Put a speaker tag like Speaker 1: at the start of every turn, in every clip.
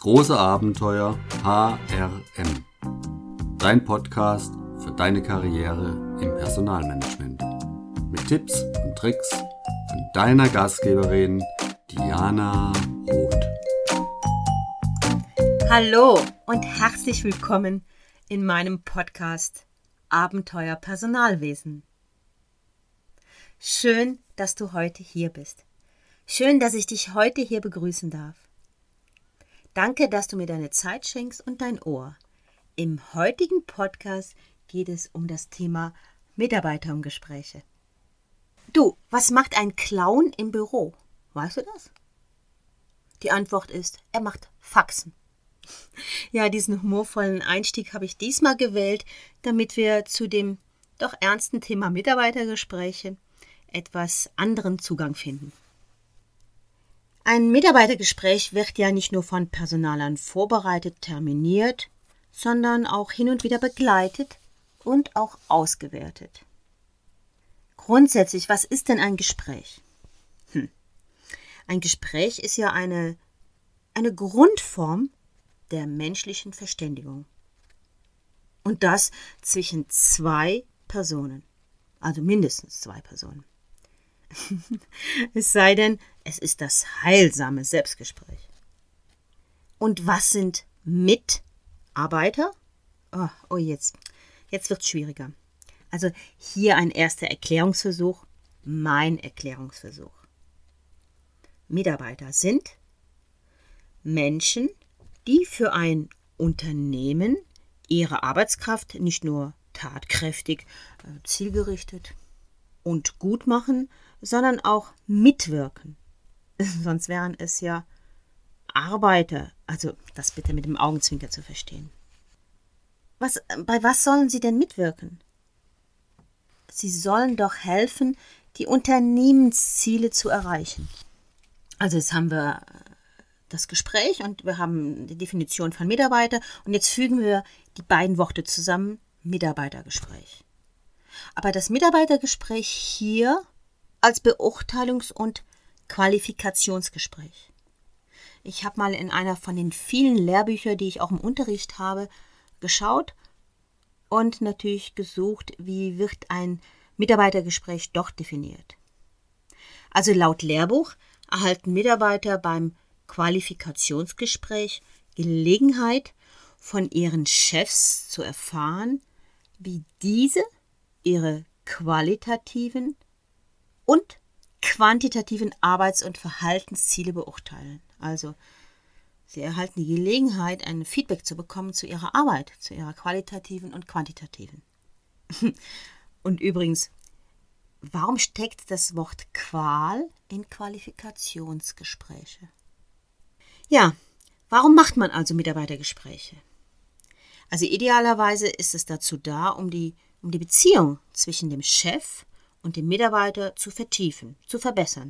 Speaker 1: große Abenteuer HRM. Dein Podcast für deine Karriere im Personalmanagement. Mit Tipps und Tricks von deiner Gastgeberin Diana Roth.
Speaker 2: Hallo und herzlich willkommen in meinem Podcast Abenteuer Personalwesen. Schön, dass du heute hier bist. Schön, dass ich dich heute hier begrüßen darf. Danke, dass du mir deine Zeit schenkst und dein Ohr. Im heutigen Podcast geht es um das Thema Mitarbeitergespräche. Du, was macht ein Clown im Büro? Weißt du das? Die Antwort ist, er macht Faxen. Ja, diesen humorvollen Einstieg habe ich diesmal gewählt, damit wir zu dem doch ernsten Thema Mitarbeitergespräche etwas anderen Zugang finden. Ein Mitarbeitergespräch wird ja nicht nur von Personalern vorbereitet, terminiert, sondern auch hin und wieder begleitet und auch ausgewertet. Grundsätzlich, was ist denn ein Gespräch? Ein Gespräch ist ja eine Grundform der menschlichen Verständigung. Und das zwischen zwei Personen, also mindestens zwei Personen. Es sei denn, es ist das heilsame Selbstgespräch. Und was sind Mitarbeiter? Jetzt wird es schwieriger. Also hier ein erster Erklärungsversuch, mein Erklärungsversuch. Mitarbeiter sind Menschen, die für ein Unternehmen ihre Arbeitskraft nicht nur tatkräftig, zielgerichtet und gut machen, sondern auch mitwirken. Sonst wären es ja Arbeiter, also das bitte mit dem Augenzwinker zu verstehen. Bei was sollen sie denn mitwirken? Sie sollen doch helfen, die Unternehmensziele zu erreichen. Also jetzt haben wir das Gespräch und wir haben die Definition von Mitarbeiter und jetzt fügen wir die beiden Worte zusammen, Mitarbeitergespräch. Aber das Mitarbeitergespräch hier als Beurteilungs- und Qualifikationsgespräch. Ich habe mal in einer von den vielen Lehrbüchern, die ich auch im Unterricht habe, geschaut und natürlich gesucht, wie wird ein Mitarbeitergespräch doch definiert. Also laut Lehrbuch erhalten Mitarbeiter beim Qualifikationsgespräch Gelegenheit, von ihren Chefs zu erfahren, wie diese ihre qualitativen und quantitativen Arbeits- und Verhaltensziele beurteilen. Also sie erhalten die Gelegenheit, ein Feedback zu bekommen zu ihrer Arbeit, zu ihrer qualitativen und quantitativen. Und übrigens, warum steckt das Wort Qual in Qualifikationsgespräche? Ja, warum macht man also Mitarbeitergespräche? Also idealerweise ist es dazu da, um die Beziehung zwischen dem Chef und dem Mitarbeiter zu vertiefen, zu verbessern,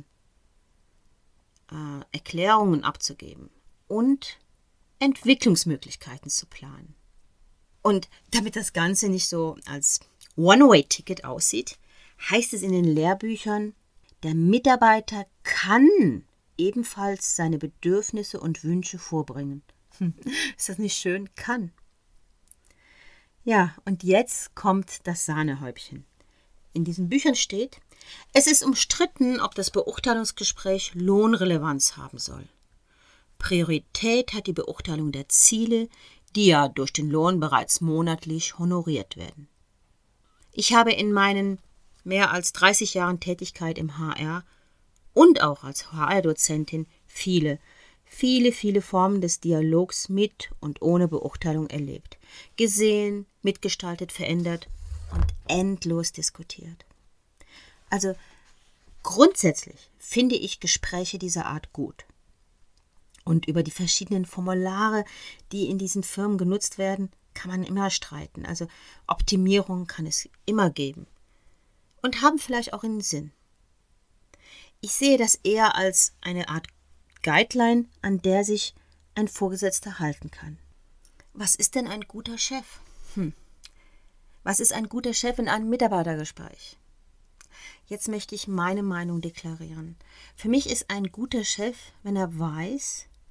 Speaker 2: Erklärungen abzugeben und Entwicklungsmöglichkeiten zu planen. Und damit das Ganze nicht so als One-Way-Ticket aussieht, heißt es in den Lehrbüchern, der Mitarbeiter kann ebenfalls seine Bedürfnisse und Wünsche vorbringen. Ist das nicht schön? Kann. Ja, und jetzt kommt das Sahnehäubchen. In diesen Büchern steht, es ist umstritten, ob das Beurteilungsgespräch Lohnrelevanz haben soll. Priorität hat die Beurteilung der Ziele, die ja durch den Lohn bereits monatlich honoriert werden. Ich habe in meinen mehr als 30 Jahren Tätigkeit im HR und auch als HR-Dozentin viele Formen des Dialogs mit und ohne Beurteilung erlebt, gesehen, mitgestaltet, verändert und endlos diskutiert. Also grundsätzlich finde ich Gespräche dieser Art gut. Und über die verschiedenen Formulare, die in diesen Firmen genutzt werden, kann man immer streiten. Also Optimierung kann es immer geben und haben vielleicht auch einen Sinn. Ich sehe das eher als eine Art Guideline, an der sich ein Vorgesetzter halten kann. Was ist denn ein guter Chef? Was ist ein guter Chef in einem Mitarbeitergespräch? Jetzt möchte ich meine Meinung deklarieren. Für mich ist ein guter Chef, wenn er weiß,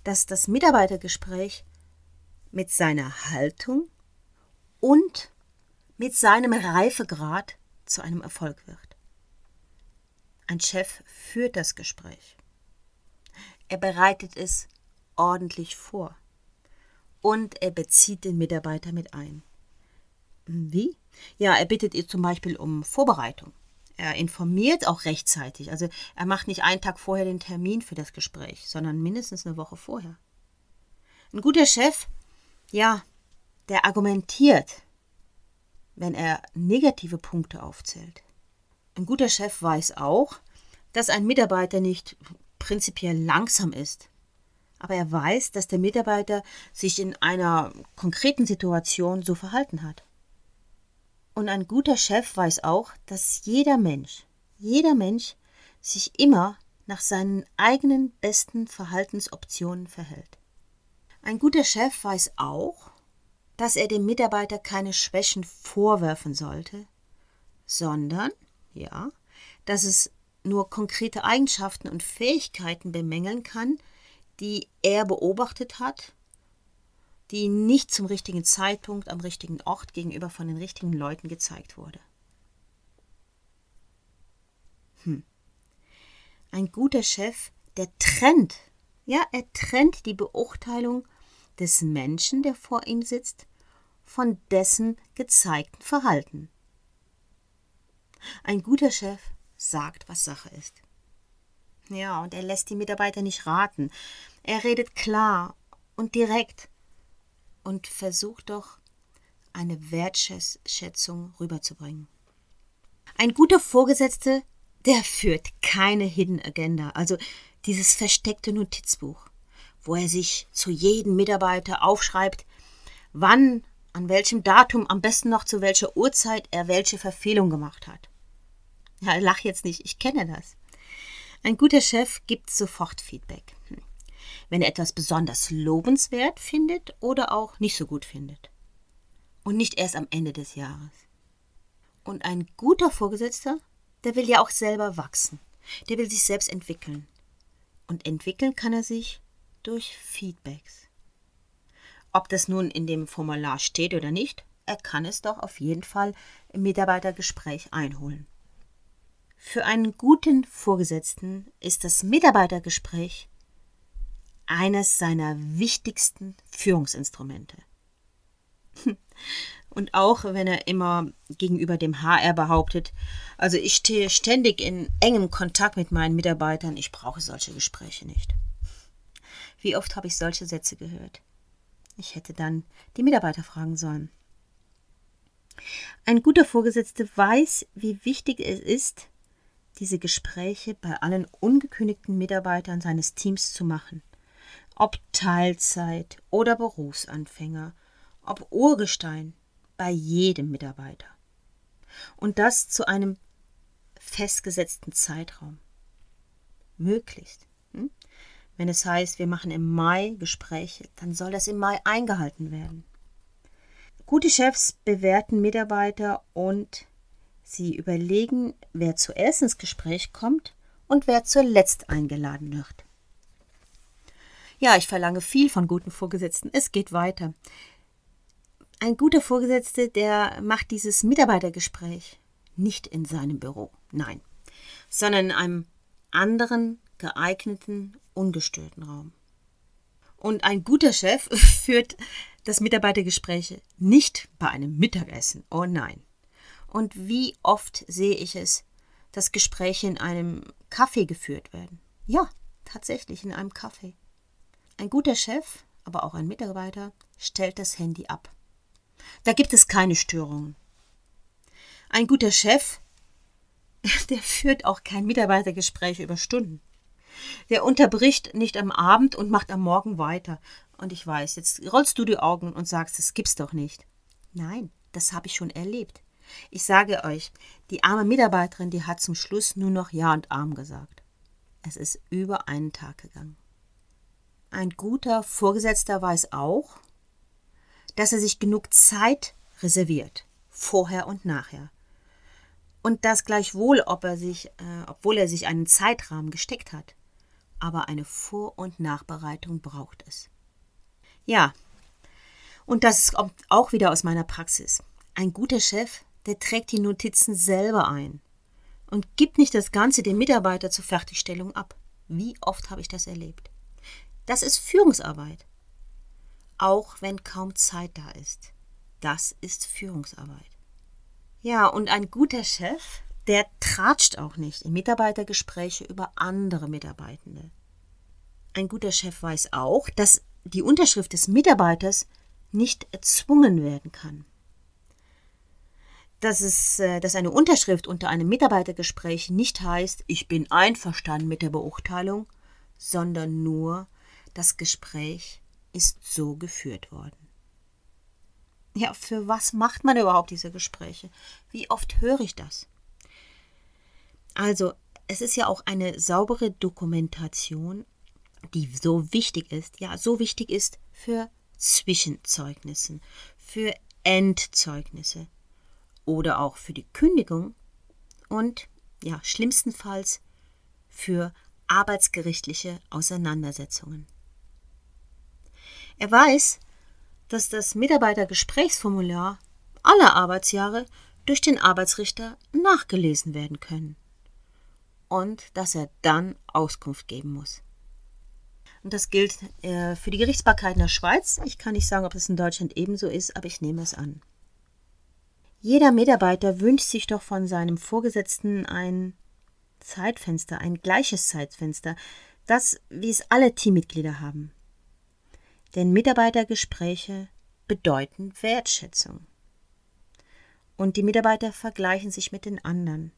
Speaker 2: dass das Mitarbeitergespräch mit seiner Haltung und mit seinem Reifegrad zu einem Erfolg wird. Ein Chef führt das Gespräch. Er bereitet es ordentlich vor und er bezieht den Mitarbeiter mit ein. Wie? Ja, er bittet ihr zum Beispiel um Vorbereitung. Er informiert auch rechtzeitig. Also er macht nicht einen Tag vorher den Termin für das Gespräch, sondern mindestens eine Woche vorher. Ein guter Chef, ja, der argumentiert, wenn er negative Punkte aufzählt. Ein guter Chef weiß auch, dass ein Mitarbeiter nicht prinzipiell langsam ist. Aber er weiß, dass der Mitarbeiter sich in einer konkreten Situation so verhalten hat. Und ein guter Chef weiß auch, dass jeder Mensch sich immer nach seinen eigenen besten Verhaltensoptionen verhält. Ein guter Chef weiß auch, dass er dem Mitarbeiter keine Schwächen vorwerfen sollte, sondern, ja, dass es nur konkrete Eigenschaften und Fähigkeiten bemängeln kann, die er beobachtet hat, die nicht zum richtigen Zeitpunkt am richtigen Ort gegenüber von den richtigen Leuten gezeigt wurde. Ein guter Chef, der trennt die Beurteilung des Menschen, der vor ihm sitzt, von dessen gezeigten Verhalten. Ein guter Chef sagt, was Sache ist. Ja, und er lässt die Mitarbeiter nicht raten. Er redet klar und direkt und versucht doch, eine Wertschätzung rüberzubringen. Ein guter Vorgesetzter, der führt keine Hidden Agenda, also dieses versteckte Notizbuch, wo er sich zu jedem Mitarbeiter aufschreibt, wann, an welchem Datum, am besten noch zu welcher Uhrzeit er welche Verfehlung gemacht hat. Ja, lach jetzt nicht, ich kenne das. Ein guter Chef gibt sofort Feedback, wenn er etwas besonders lobenswert findet oder auch nicht so gut findet. Und nicht erst am Ende des Jahres. Und ein guter Vorgesetzter, der will ja auch selber wachsen. Der will sich selbst entwickeln. Und entwickeln kann er sich durch Feedbacks. Ob das nun in dem Formular steht oder nicht, er kann es doch auf jeden Fall im Mitarbeitergespräch einholen. Für einen guten Vorgesetzten ist das Mitarbeitergespräch eines seiner wichtigsten Führungsinstrumente. Und auch wenn er immer gegenüber dem HR behauptet, also ich stehe ständig in engem Kontakt mit meinen Mitarbeitern, ich brauche solche Gespräche nicht. Wie oft habe ich solche Sätze gehört? Ich hätte dann die Mitarbeiter fragen sollen. Ein guter Vorgesetzter weiß, wie wichtig es ist, diese Gespräche bei allen ungekündigten Mitarbeitern seines Teams zu machen. Ob Teilzeit oder Berufsanfänger, ob Urgestein, bei jedem Mitarbeiter. Und das zu einem festgesetzten Zeitraum. Möglichst. Wenn es heißt, wir machen im Mai Gespräche, dann soll das im Mai eingehalten werden. Gute Chefs bewerten Mitarbeiter und sie überlegen, wer zuerst ins Gespräch kommt und wer zuletzt eingeladen wird. Ja, ich verlange viel von guten Vorgesetzten. Es geht weiter. Ein guter Vorgesetzter, der macht dieses Mitarbeitergespräch nicht in seinem Büro, nein, sondern in einem anderen, geeigneten, ungestörten Raum. Und ein guter Chef führt das Mitarbeitergespräch nicht bei einem Mittagessen, oh nein. Und wie oft sehe ich es, dass Gespräche in einem Café geführt werden? Ja, tatsächlich in einem Café. Ein guter Chef, aber auch ein Mitarbeiter, stellt das Handy ab. Da gibt es keine Störungen. Ein guter Chef, der führt auch kein Mitarbeitergespräch über Stunden. Der unterbricht nicht am Abend und macht am Morgen weiter. Und ich weiß, jetzt rollst du die Augen und sagst, das gibt's doch nicht. Nein, das habe ich schon erlebt. Ich sage euch, die arme Mitarbeiterin, die hat zum Schluss nur noch Ja und Arm gesagt. Es ist über einen Tag gegangen. Ein guter Vorgesetzter weiß auch, dass er sich genug Zeit reserviert, vorher und nachher. Und das gleichwohl, obwohl er sich einen Zeitrahmen gesteckt hat. aber eine Vor- und Nachbereitung braucht es. Ja, und das kommt auch wieder aus meiner Praxis. Ein guter Chef, der trägt die Notizen selber ein und gibt nicht das Ganze dem Mitarbeiter zur Fertigstellung ab. Wie oft habe ich das erlebt? Das ist Führungsarbeit. Auch wenn kaum Zeit da ist. Das ist Führungsarbeit. Ja, und ein guter Chef, der tratscht auch nicht in Mitarbeitergespräche über andere Mitarbeitende. Ein guter Chef weiß auch, dass die Unterschrift des Mitarbeiters nicht erzwungen werden kann. Dass eine Unterschrift unter einem Mitarbeitergespräch nicht heißt, ich bin einverstanden mit der Beurteilung, sondern nur, das Gespräch ist so geführt worden. Ja, für was macht man überhaupt diese Gespräche? Wie oft höre ich das? Also, es ist ja auch eine saubere Dokumentation, die so wichtig ist für Zwischenzeugnissen, für Endzeugnisse oder auch für die Kündigung und, ja, schlimmstenfalls für arbeitsgerichtliche Auseinandersetzungen. Er weiß, dass das Mitarbeitergesprächsformular aller Arbeitsjahre durch den Arbeitsrichter nachgelesen werden können und dass er dann Auskunft geben muss. Und das gilt für die Gerichtsbarkeit in der Schweiz. Ich kann nicht sagen, ob es in Deutschland ebenso ist, aber ich nehme es an. Jeder Mitarbeiter wünscht sich doch von seinem Vorgesetzten ein Zeitfenster, ein gleiches Zeitfenster, das, wie es alle Teammitglieder haben. Denn Mitarbeitergespräche bedeuten Wertschätzung. Und die Mitarbeiter vergleichen sich mit den anderen.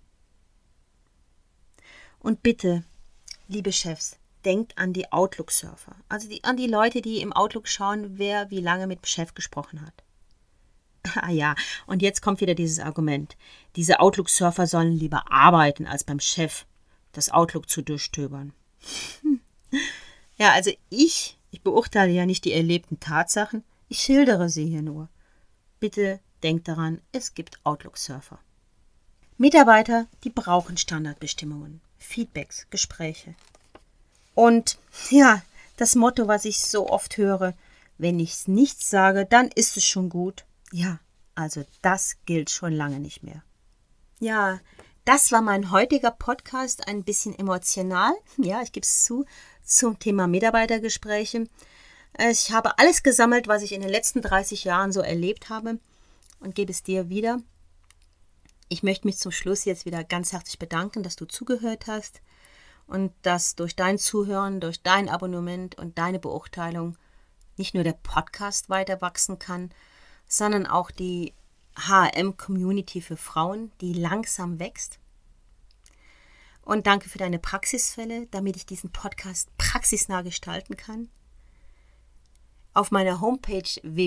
Speaker 2: Und bitte, liebe Chefs, denkt an die Outlook-Surfer, also an die Leute, die im Outlook schauen, wer wie lange mit dem Chef gesprochen hat. Ah ja, und jetzt kommt wieder dieses Argument. Diese Outlook-Surfer sollen lieber arbeiten, als beim Chef das Outlook zu durchstöbern. Ja, also ich beurteile ja nicht die erlebten Tatsachen, ich schildere sie hier nur. Bitte denkt daran, es gibt Outlook-Surfer. Mitarbeiter, die brauchen Standardbestimmungen, Feedbacks, Gespräche. Und ja, das Motto, was ich so oft höre, wenn ich nichts sage, dann ist es schon gut. Ja, also das gilt schon lange nicht mehr. Ja, das war mein heutiger Podcast, ein bisschen emotional, ja, ich gebe es zu, zum Thema Mitarbeitergespräche. Ich habe alles gesammelt, was ich in den letzten 30 Jahren so erlebt habe und gebe es dir wieder. Ich möchte mich zum Schluss jetzt wieder ganz herzlich bedanken, dass du zugehört hast und dass durch dein Zuhören, durch dein Abonnement und deine Beurteilung nicht nur der Podcast weiter wachsen kann, sondern auch die HRM-Community für Frauen, die langsam wächst. Und danke für deine Praxisfälle, damit ich diesen Podcast praxisnah gestalten kann. Auf meiner Homepage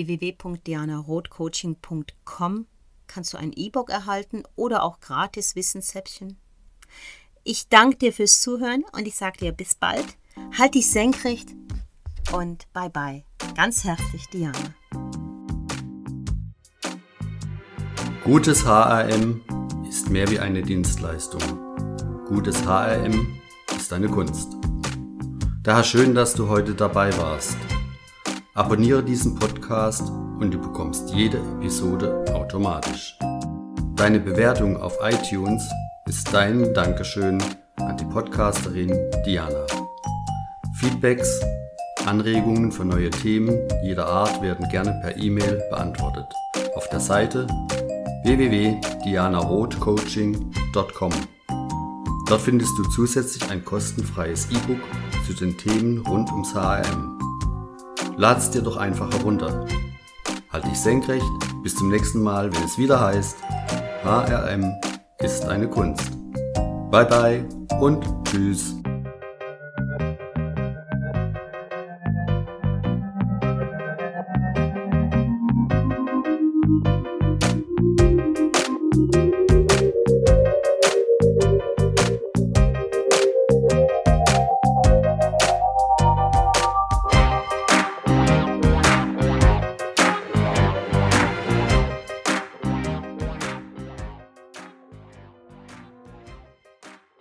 Speaker 2: www.dianarothcoaching.com kannst du ein E-Book erhalten oder auch gratis Wissenshäppchen. Ich danke dir fürs Zuhören und ich sage dir bis bald. Halt dich senkrecht und bye bye. Ganz herzlich, Diana.
Speaker 1: Gutes HRM ist mehr wie eine Dienstleistung. Gutes HRM ist eine Kunst. Daher schön, dass du heute dabei warst. Abonniere diesen Podcast und du bekommst jede Episode automatisch. Deine Bewertung auf iTunes ist dein Dankeschön an die Podcasterin Diana. Feedbacks, Anregungen für neue Themen jeder Art werden gerne per E-Mail beantwortet. Auf der Seite www.dianarothcoaching.com. Dort findest du zusätzlich ein kostenfreies E-Book zu den Themen rund ums HRM. Lad's dir doch einfach herunter. Halt dich senkrecht, bis zum nächsten Mal, wenn es wieder heißt, HRM ist eine Kunst. Bye bye und tschüss.